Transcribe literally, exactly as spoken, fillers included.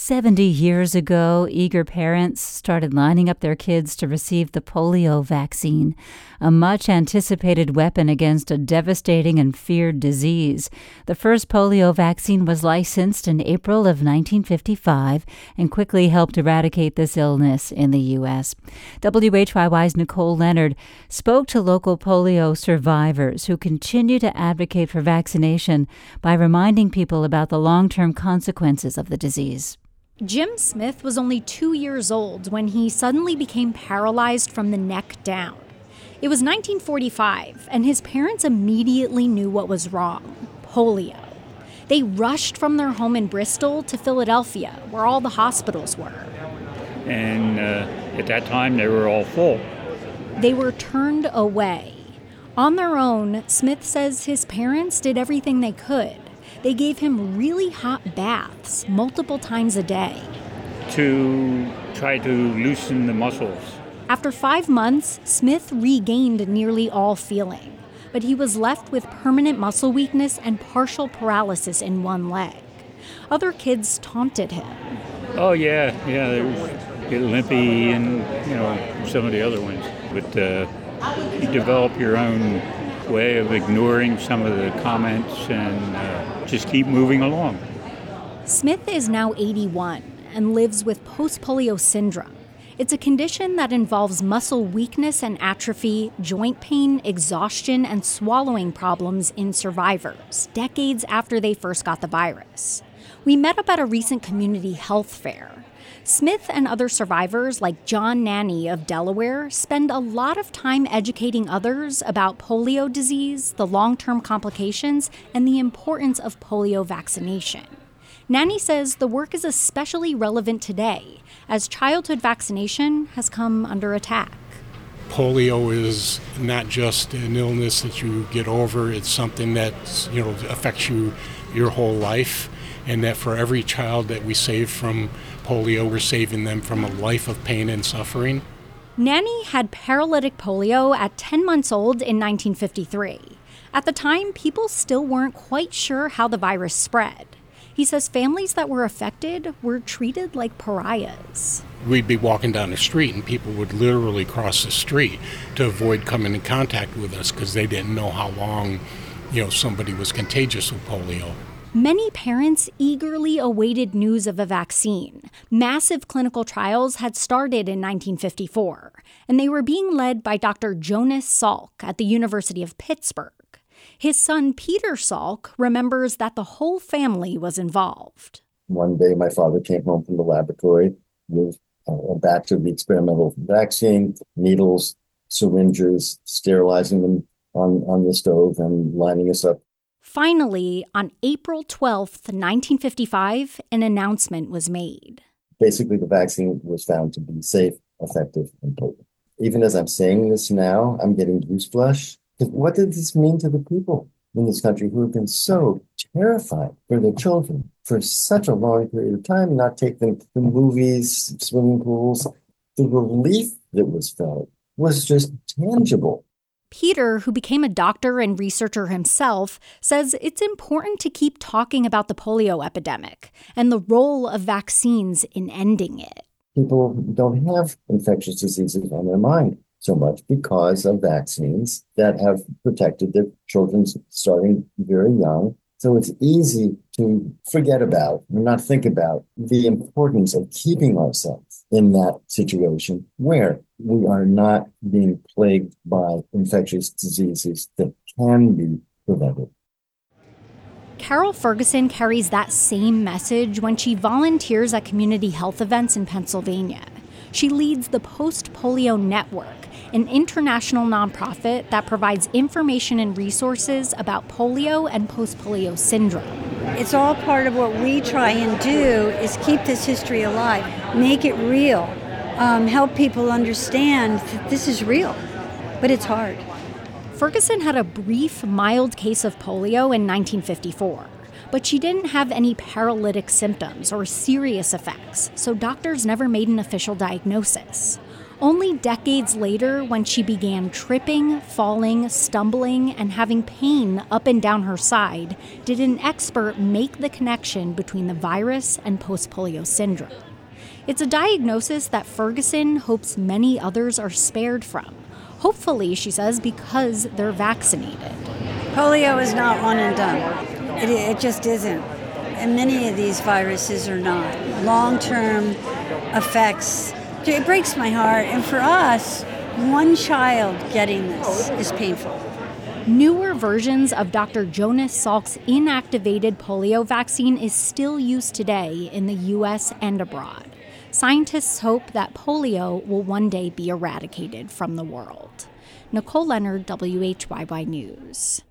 seventy years ago, eager parents started lining up their kids to receive the polio vaccine, a much-anticipated weapon against a devastating and feared disease. The first polio vaccine was licensed in April of nineteen fifty-five and quickly helped eradicate this illness in the U S. W H Y Y's Nicole Leonard spoke to local polio survivors who continue to advocate for vaccination by reminding people about the long-term consequences of the disease. Jim Smith was only two years old when he suddenly became paralyzed from the neck down. It was nineteen forty-five, and his parents immediately knew what was wrong: polio. They rushed from their home in Bristol to Philadelphia, where all the hospitals were. And uh, at that time, they were all full. They were turned away. On their own, Smith says his parents did everything they could. They gave him really hot baths multiple times a day to try to loosen the muscles. After five months, Smith regained nearly all feeling, but he was left with permanent muscle weakness and partial paralysis in one leg. Other kids taunted him. Oh, yeah, yeah, they were get limpy and, you know, some of the other ones. But uh, you develop your own way of ignoring some of the comments and uh, just keep moving along. Smith is now eighty-one and lives with post-polio syndrome. It's a condition that involves muscle weakness and atrophy, joint pain, exhaustion, and swallowing problems in survivors, decades after they first got the virus. We met up at a recent community health fair. Smith and other survivors, like John Nanny of Delaware, spend a lot of time educating others about polio disease, the long-term complications, and the importance of polio vaccination. Nanny says the work is especially relevant today, as childhood vaccination has come under attack. Polio is not just an illness that you get over, it's something that, you know, affects you your whole life, and that for every child that we save from polio, we're saving them from a life of pain and suffering. Nanny had paralytic polio at ten months old in nineteen fifty-three. At the time, people still weren't quite sure how the virus spread. He says families that were affected were treated like pariahs. We'd be walking down the street and people would literally cross the street to avoid coming in contact with us because they didn't know how long, you know, somebody was contagious with polio. Many parents eagerly awaited news of a vaccine. Massive clinical trials had started in nineteen fifty-four, and they were being led by Doctor Jonas Salk at the University of Pittsburgh. His son, Peter Salk, remembers that the whole family was involved. One day, my father came home from the laboratory with a batch of the experimental vaccine, needles, syringes, sterilizing them on, on the stove and lining us up. Finally, on April twelfth, nineteen fifty-five, an announcement was made. Basically, the vaccine was found to be safe, effective, and potent. Even as I'm saying this now, I'm getting goosebumps. What did this mean to the people in this country who have been so terrified for their children for such a long period of time, not take them to movies, swimming pools? The relief that was felt was just tangible. Peter, who became a doctor and researcher himself, says it's important to keep talking about the polio epidemic and the role of vaccines in ending it. People don't have infectious diseases on their mind so much because of vaccines that have protected their children starting very young. So it's easy to forget about or not think about the importance of keeping ourselves in that situation where we are not being plagued by infectious diseases that can be prevented. Carol Ferguson carries that same message when she volunteers at community health events in Pennsylvania. She leads the Post-Polio Network, an international nonprofit that provides information and resources about polio and post-polio syndrome. It's all part of what we try and do is keep this history alive, make it real, um, help people understand that this is real, but it's hard. Ferguson had a brief, mild case of polio in nineteen fifty-four, but she didn't have any paralytic symptoms or serious effects, so doctors never made an official diagnosis. Only decades later, when she began tripping, falling, stumbling, and having pain up and down her side, did an expert make the connection between the virus and post-polio syndrome. It's a diagnosis that Ferguson hopes many others are spared from. Hopefully, she says, because they're vaccinated. Polio is not one and done. It, it just isn't. And many of these viruses are not. Long-term effects. It breaks my heart. And for us, one child getting this is painful. Newer versions of Doctor Jonas Salk's inactivated polio vaccine is still used today in the U S and abroad. Scientists hope that polio will one day be eradicated from the world. Nicole Leonard, W H Y Y News.